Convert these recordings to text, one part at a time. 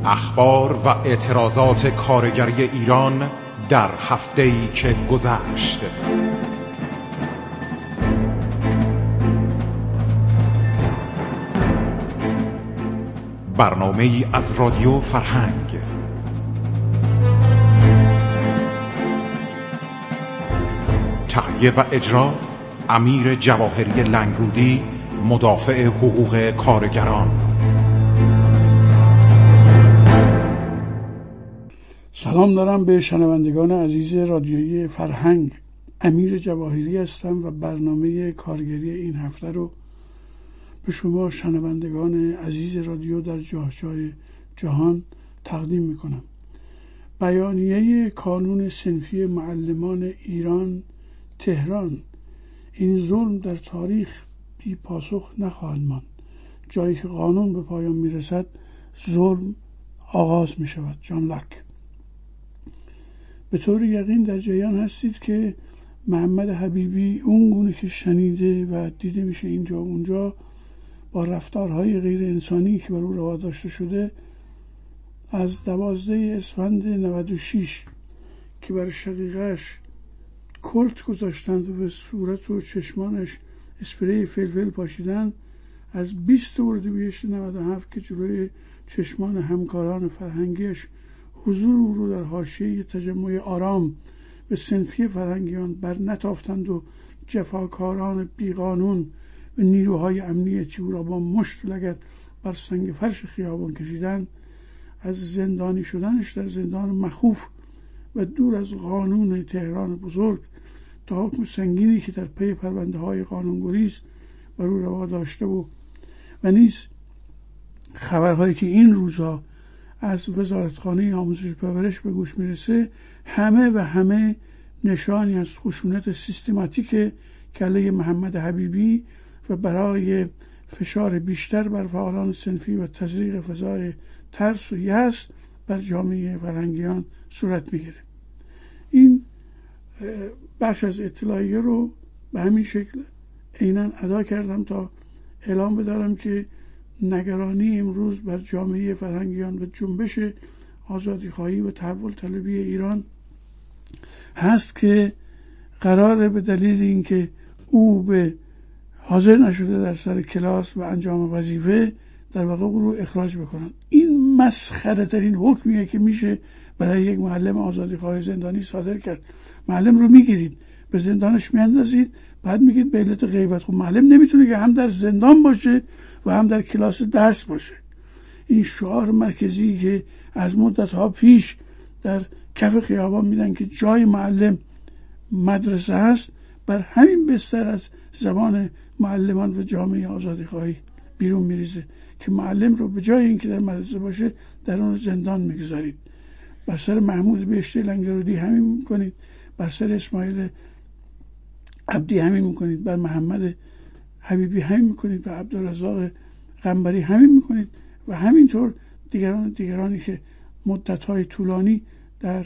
اخبار و اعتراضات کارگری ایران در هفته‌ای که گذشت. برنامه‌ای از رادیو فرهنگ. تهیه و اجرا امیر جواهری لنگرودی، مدافع حقوق کارگران. سلام دارم به شنوندگان عزیز رادیویی فرهنگ. امیر جواهری هستم و برنامه کارگری این هفته رو به شما شنوندگان عزیز رادیو در جاهای جهان تقدیم میکنم. بیانیه کانون صنفی معلمان ایران تهران: این ظلم در تاریخ بی پاسخ نخواهد ماند. جایی که قانون به پایان میرسد ظلم آغاز میشود. جان لاک. به طور یقین در جریان هستید که محمد حبیبی اون گونه که شنیده و دیده میشه اینجا اونجا با رفتارهای غیر انسانی که بر او روا داشته شده، از 12 اسفند 96 که بر شقیقه‌اش کلت گذاشتند و به صورت و چشمانش اسپری فلفل پاشیدن، از 20 اردیبهشت 97 که جلوی چشمان همکاران فرهنگیش حضور او رو در حاشیه تجمع آرام به صنفی فرهنگیان بر نتافتند و جفاکاران بیقانون و نیروهای امنیتی او را با مشت و لگد بر سنگ فرش خیابان کشیدند، از زندانی شدنش در زندان مخوف و دور از قانون تهران بزرگ تا حکم سنگینی که در پی پرونده های قانونگریز بر او روا داشته و نیز خبرهایی که این روزها از وزارتخانه آموزش و پرورش به گوش میرسه، همه نشانی از خشونت سیستماتیک کله محمد حبیبی و برای فشار بیشتر بر فعالان صنفی و تزریق فضای ترس و یأس بر جامعه فرهنگیان صورت میگیره. این بخش از اطلاعیه رو به همین شکل عیناً ادا کردم تا اعلام بدارم که نگرانی امروز بر جامعه فرهنگیان و جنبش آزادیخواهی و تحول طلبی ایران هست که قراره به دلیل اینکه او به حاضر نشده در سر کلاس و انجام وظیفه، در واقع او رو اخراج بکنن. این مسخره ترین حکمیه که میشه برای یک معلم آزادیخواه زندانی صادر کرد. معلم رو میگیرید به زندانش میاندازید، بعد میگید به علت غیبت. خب معلم نمیتونه که هم در زندان باشه و هم در کلاس درس باشه. این شعار مرکزی که از مدت‌ها پیش در کف خیابان میدن که جای معلم مدرسه هست، بر همین بستر از زبان معلمان و جامعه آزادیخواهی بیرون میریزه که معلم رو به جای اینکه در مدرسه باشه در اون زندان میگذارید. بر سر محمود بهشتی لنگرودی همین میکنید، بر سر اسماعیل عبدی همین میکنید، بر محمد حبیبی همین میکنید، و عبدالرزاق قنبری همین میکنید و همینطور دیگرانی که مدت‌های طولانی در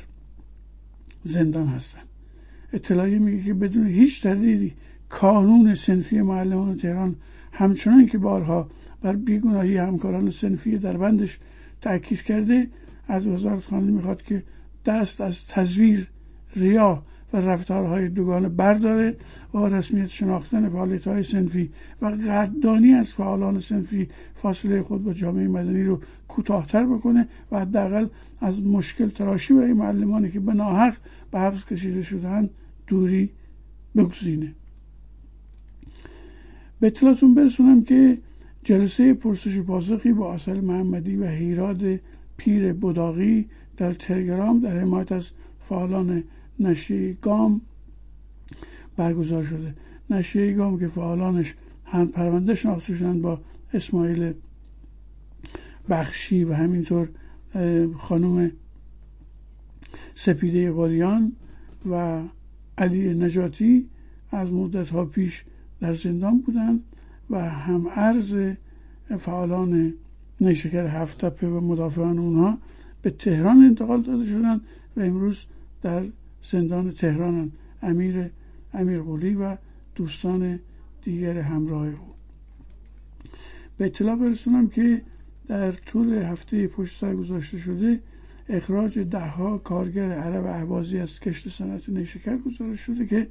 زندان هستند. اطلاعیه میگه که بدون هیچ تردیدی کانون صنفی معلمان تهران همچنان که بارها بر بیگناهی همکاران صنفی در بندش تأکید کرده، از وزارتخانه میخواد که دست از تزویر، ریا و رفتارهای دوگانه برداره و رسمیت شناختن فعالیت‌های صنفی و قدردانی از فعالان صنفی فاصله خود با جامعه مدنی رو کوتاه‌تر بکنه و حداقل از مشکل تراشی برای معلمانی که به ناحق به حبس کشیده شدن دوری بگزینه. به اطلاعتون برسونم که جلسه پرسش و پاسخی با آصل محمدی و هیراد پیر بداغی در تلگرام در حمایت از فعالان نشریه گام برگزار شده. نشریه گام که فعالانش هم پرونده شناخته شدن با اسماعیل بخشی و همینطور خانم سپیده قلیان و علی نجاتی از مدت‌ها پیش در زندان بودند و هم عرض فعالان نیشکر هفت‌تپه و مدافعان اونها به تهران انتقال داده شدند و امروز در زندان تهران امیر قلی و دوستان دیگر همراه او. به اطلاع برسونم که در طول هفته پشت سر گذاشته شده اخراج 10 کارگر عرب اهوازی از کشت صنعت نیشکر گزارش شده که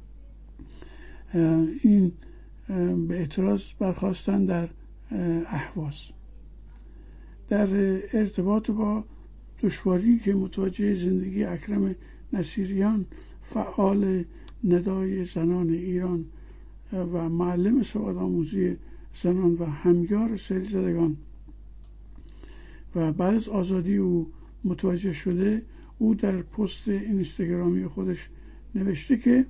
این به اعتراض برخاستن در اهواز. در ارتباط با دشواری که متوجه زندگی اکرم نصیریان فعال ندای زنان ایران و معلم سواد آموزی زنان و همیار سیل زدگان و بعد از آزادی او متوجه شده، او در پست اینستاگرامی خودش نوشته که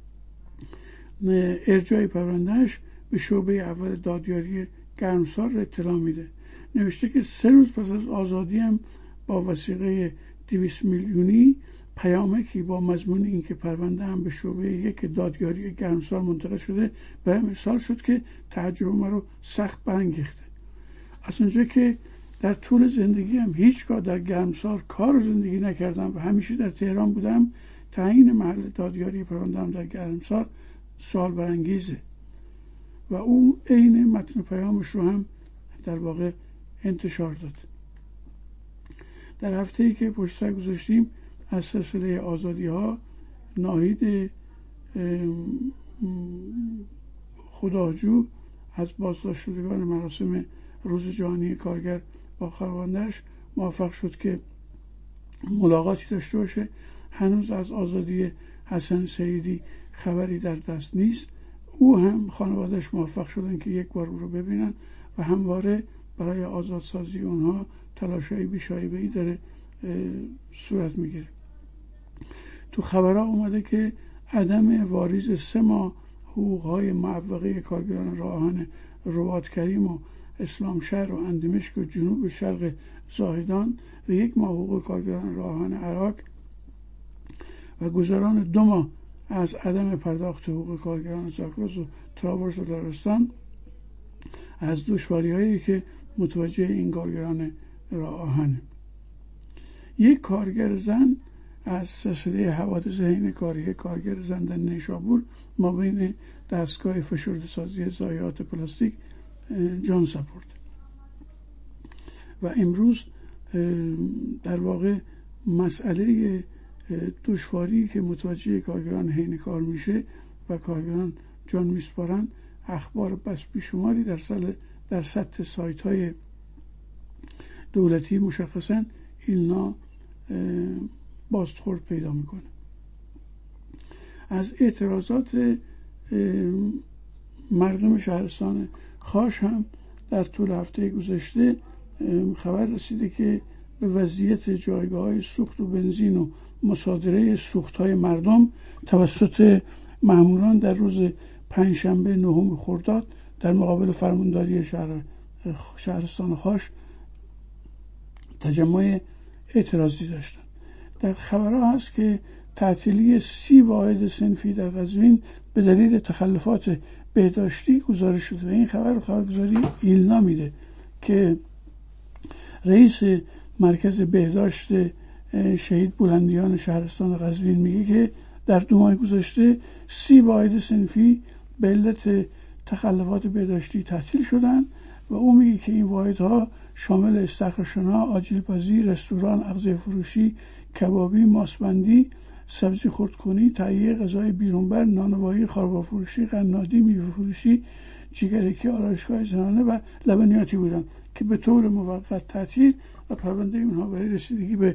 ارجاع پروندهش به شعبه اول دادیاری گرمسار اطلاع میده. نوشته که 3 روز پس از آزادی هم با وثیقه 200 میلیونی پیامکی با مضمون این که پرونده هم به شعبه 1 دادیاری گرمسار منتقل شده به مثال شد که تعجب ما رو سخت برانگیخته. از اونجا که در طول زندگی هم هیچگاه در گرمسار کار و زندگی نکردم و همیشه در تهران بودم، تعیین محل دادیاری پرونده هم در گرمسار سوال برانگیزه و او عین متن پیامش رو هم در واقع انتشار داد. در هفته‌ای که پشت سر گذاشتیم از سلسله آزادی ها، ناهید خداجو از بازداشت شدگان مراسم روز جهانی کارگر با خانواده‌اش موفق شد که ملاقاتی داشته باشه. هنوز از آزادی حسن سیدی خبری در دست نیست. او هم خانواده‌اش موفق شدن که یک بار او رو ببینن و همواره برای آزادسازی اونها تلاش‌های بی‌شایبه‌ای داره صورت میگیره. تو خبرها اومده که عدم واریز 3 ماه حقوق‌های معوقه کارگران راه آهن رباط کریم و اسلامشهر و اندیمشک و جنوب شرق زاهدان و 1 ماه حقوق کارگران راه آهن عراق و گذران 2 ماه از عدم پرداخت حقوق کارگران زاگرس و تراورس و لرستان از دشواری‌هایی که متوجه این کارگران راه آهن. 1 کارگر زن از سلسله حوادث حین کاری کارگر زن در نیشابور مابین دستگاه فشرده سازی ضایعات پلاستیک جان سپرد و امروز در واقع مسئله دشواری که متوجه کارگران حین کار میشه و کارگران جان میسپارن، اخبار بس بیشماری در سطح سایت های دولتی مشخصا ایلنا بازخورد پیدا میکنه. از اعتراضات مردم شهرستان خاش هم در طول هفته گذشته خبر رسیده که به وضعیت جایگاه‌های سوخت و بنزین و مصادره سوخت‌های مردم توسط ماموران در روز پنجشنبه 9 خرداد در مقابل فرمانداری شهرستان خاش تجمع اعتراضی داشتن. در خبرها هست که تعطیلی 30 واحد صنفی در قزوین به دلیل تخلفات بهداشتی گزارش شده و این خبر رو خبرگزاری ایلنا میده که رئیس مرکز بهداشت شهید بلندیان شهرستان قزوین میگه که در 2 ماه گذشته 30 واحد صنفی به علت تخلفات بهداشتی تعطیل شدن و او میگه که این واحدها شامل استخرشنا، آجیل‌پزی، رستوران، اغذیه فروشی، کبابی، ماسبندی، سبزی خردکنی، تهیه غذای بیرونبر، نانوایی، خاربار فروشی، قنادی، میوه فروشی، جیگرکی، آرایشگاه زنانه و لبنیاتی بودن که به طور موقت تعطیل و پرونده اونها برای رسیدگی به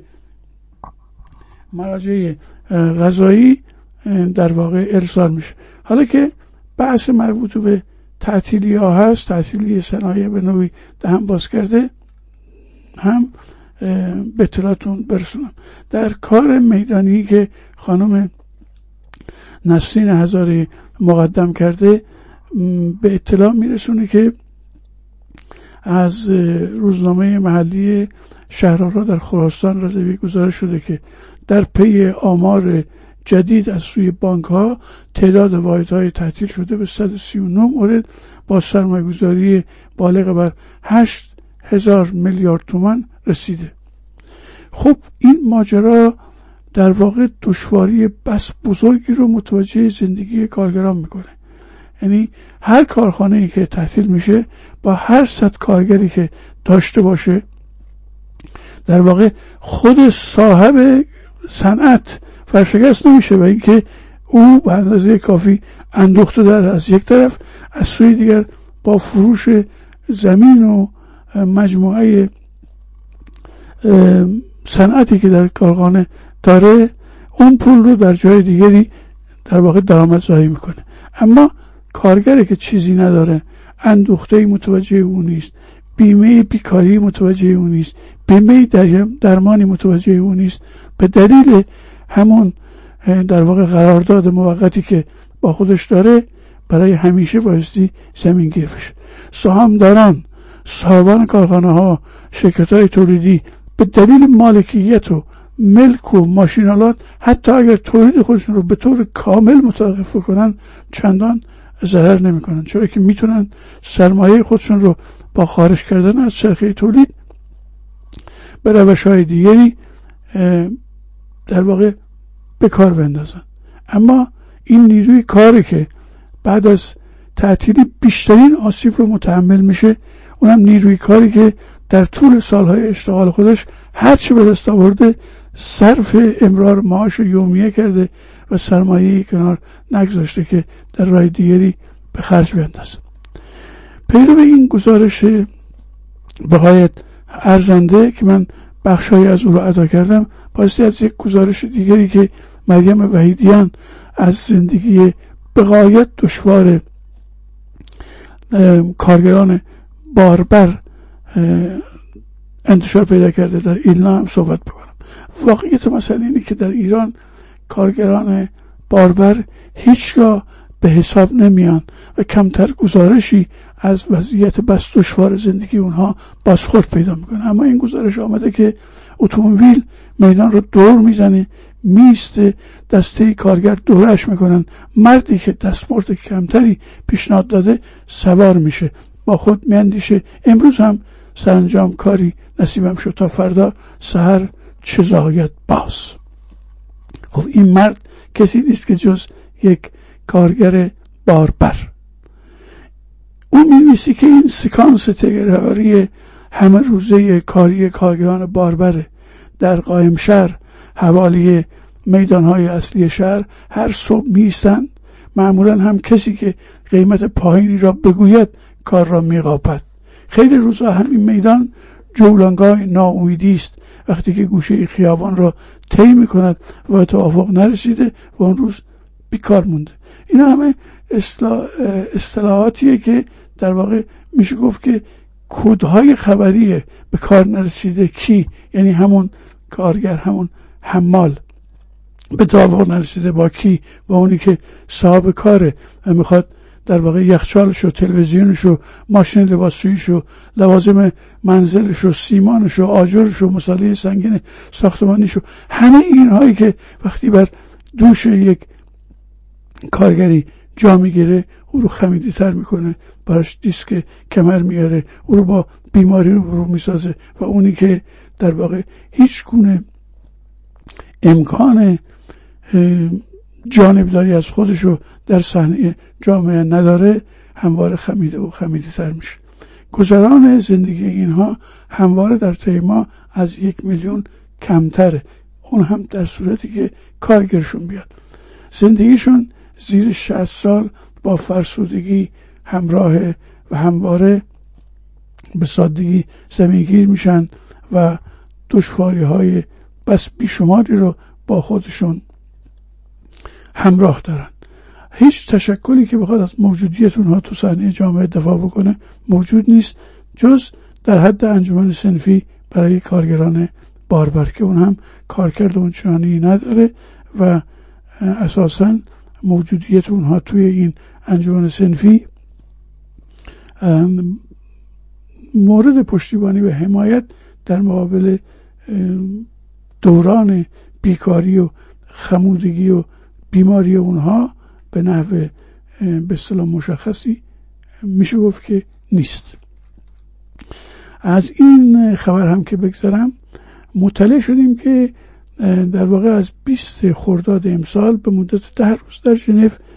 مراجع قضایی در واقع ارسال میشه. حالا که بحث مربوط به تعطیلی ها هست، تعطیلی صنایع به نوعی دهن باز کرده، هم به اطلاعتون برسونم. در کار میدانی که خانم نسرین هزاری مقدم کرده به اطلاع میرسونه که از روزنامه محلی شهرآرا در خراسان رضوی گزارش شده که در پی آمار جدید از سوی بانک ها تعداد واحدهای تعطیل شده به 139 مورد با سرمایه‌گذاری بالغ بر 8,000 میلیارد تومان رسیده. خب این ماجرا در واقع دشواری بس بزرگی رو متوجه زندگی کارگران میکنه. یعنی هر کارخانه‌ای که تعطیل میشه با هر صد کارگری که داشته باشه، در واقع خود صاحب صنعت فرشکست نمیشه و اینکه او به اندازه کافی اندوخته در از یک طرف، از سوی دیگر با فروش زمین و مجموعه صنعتی که در کارخانه داره اون پول رو در جای دیگری در واقع درآمدزایی میکنه. اما کارگری که چیزی نداره، اندوخته متوجه اون نیست، بیمه بیکاری متوجه اون نیست، بیمه درمانی متوجه اون نیست، به دلیل همون در واقع قرارداد موقتی که با خودش داره برای همیشه بایستی زمین گیر بشه. سهامداران، صاحبان کارخانه ها، شرکت های تولیدی به دلیل مالکیت و ملک و ماشینالات حتی اگر تولید خودشون رو به طور کامل متوقف کنن چندان ضرر نمی کنن، چرا که میتونن سرمایه خودشون رو با خارج کردن از چرخه تولید به روش‌های دیگری در واقع به کار بندازن. اما این نیروی کاری که بعد از تعطیلی بیشترین آسیب رو متحمل میشه، اونم نیروی کاری که در طول سالهای اشتغال خودش هرچی به دست آورده صرف امرار معاش یومیه کرده و سرمایه‌ای کنار نگذاشته که در راه دیگری به خرج بیندازه. پیرو این گزارش بغایت ارزنده که من بخشایی از او رو ادا کردم، بایستی از یک گزارش دیگری که مریم وحیدیان از زندگی بغایت دشوار کارگران باربر انتشار پیدا کرده در ایلنا هم صحبت بکنم. واقعیت مسئله اینه که در ایران کارگران باربر هیچگاه به حساب نمیان و کمتر گزارشی از وضعیت بس دشوار زندگی اونها بازخورد پیدا میکنه. اما این گزارش آمده که اتومبیل میدان رو دور میزنه، میسته، دسته کارگر دورش میکنن، مردی که دستمزد کمتری پیشنهاد داده سوار میشه، با خود میاندیشه امروز هم سرانجام کاری نصیبم شد تا فردا سحر چه زاید باز. خب این مرد کسی نیست که جز یک کارگر باربر. او می‌نویسی که این سکانس تکراری همه روزه کاری کارگران باربره در قائم شهر حوالی میدانهای اصلی شهر. هر صبح میستن، معمولا هم کسی که قیمت پایینی را بگوید کار را میقاپد. خیلی روزها همین میدان جولانگاه ناامیدی است وقتی که گوشه خیابان را طی میکند و توافق نرسیده و اون روز بیکار مونده. اینا همه اصطلاحاتیه که در واقع میشه گفت که کدهای خبریه. به کار نرسیده کی؟ یعنی همون کارگر، همون حمال. به توافق نرسیده با کی؟ با اونی که صاحب کاره و میخواد در واقع یخچالشو، تلویزیونشو، ماشین لباسشوییشو، لوازم منزلشو، سیمانشو، آجرشو، مصالحه سنگین ساختمانیشو، همه اینهایی که وقتی بر دوش یک کارگری جا میگیره او رو خمیده تر میکنه، براش دیسک کمر میاره، او رو با بیماری رو میسازه و اونی که در واقع هیچ گونه امکان جانبداری از خودشو در صحنه جامعه نداره همواره خمیده و خمیده تر میشه. گذران زندگی اینها همواره در طی ما از 1 میلیون کمتره، اون هم در صورتی که کارگرشون بیاد. زندگیشون زیر 60 سال با فرسودگی همراه و همواره به سادگی زمینگیر میشن و دشواری های بس بیشماری رو با خودشون همراه دارن. هیچ تشکلی که بخواد از موجودیت اونها تو صحنه جامعه دفاع بکنه موجود نیست جز در حد انجمن صنفی برای کارگران باربر که اون هم کارکرد اونچنانی نداره و اساساً موجودیت اونها توی این انجمن صنفی مورد پشتیبانی و حمایت در مقابل دوران بیکاری و خمودگی و بیماری اونها به نحو به اصطلاح مشخصی میشه گفت که نیست. از این خبر هم که بگذارم، مطلع شدیم که در واقع از 20 خرداد امسال به مدت 10 روز در ژنو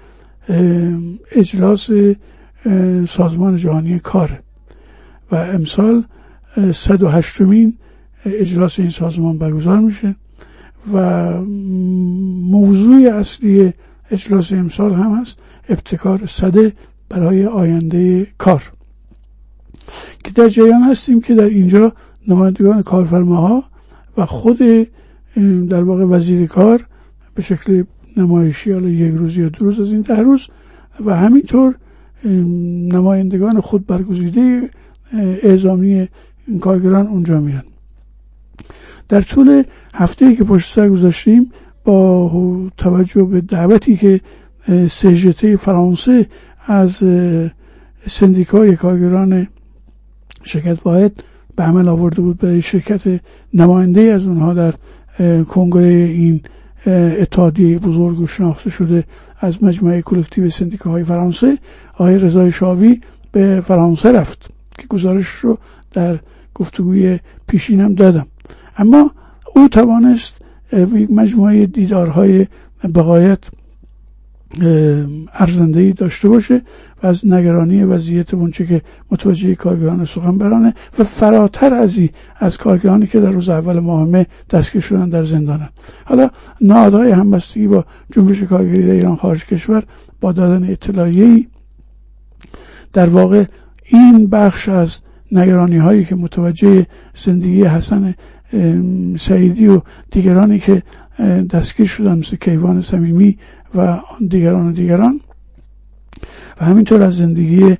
اجلاس سازمان جهانی کار و امسال 108مین اجلاس این سازمان برگزار میشه و موضوع اصلی اجلاس امسال هم هست ابتکار سده برای آینده کار، که در جریان هستیم که در اینجا نمایندگان کارفرماها و خود در واقع وزیر کار به شکل نمایشی، حالا 1 روز یا 2 روز از این 10 روز، و همینطور نمایندگان خود برگزیده اعزامی کارگران اونجا میرن. در طول هفته‌ای که پشت سر گذاشتیم با توجه به دعوتی که CGT فرانسه از سندیکای کارگران شرکت واحد به عمل آورده بود برای شرکت نماینده از اونها در کنگره این اتحادیه بزرگ و شناخته شده از مجمع کلکتیو سندیکاهای فرانسه، آقای رضای شاوی به فرانسه رفت که گزارش رو در گفتگوی پیشینم دادم. اما او توانست مجموعه دیدارهای بغایت ارزنده‌ای داشته باشه و از نگرانی وضعیت اونچه که متوجه کارگران سخن برانه و فراتر از کارگرانی که در روز اول ماه مه دستگیر شدن در زندانن. حالا نهادهای همبستگی با جنبش کارگری در ایران خارج کشور با دادن اطلاعیه‌ای در واقع این بخش از نگرانی هایی که متوجه زندگی حسن سعیدی و دیگرانی که دستگیر شدن مثل کیوان صمیمی و دیگران و همینطور از زندگی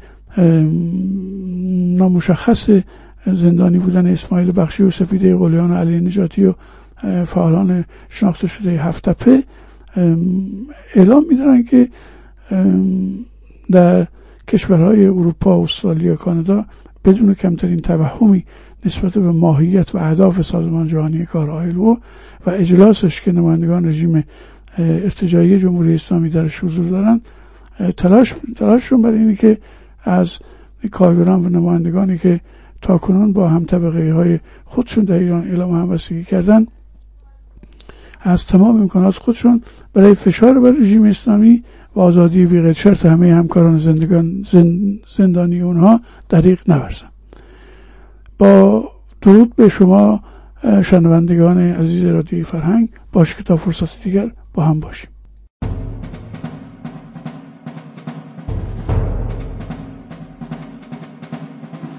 نامشخص زندانی بودن اسماعیل بخشی و سفیده قلیان و علی نجاتی و فعالان شناخته شده هفت تپه اعلام می‌دارن که در کشورهای اروپا، استرالیا، کانادا بدون کمترین توهمی نسبت به ماهیت و اهداف سازمان جهانی کار ILO و اجلاسش که نمایندگان رژیم ارتجاعی جمهوری اسلامی درش حضور دارن تلاششون برای اینه که از کارگران و نمایندگانی که تاکنون با هم طبقه های خودشون در ایران اعلام همبستگی کردن از تمام امکانات خودشون برای فشار بر رژیم اسلامی و آزادی بی قید شرط همه همکاران زندانی اونها دریغ نورزن. با درود به شما شنوندگان عزیز رادیوی فرهنگ، باشه که تا فرصت دیگر با هم باشیم.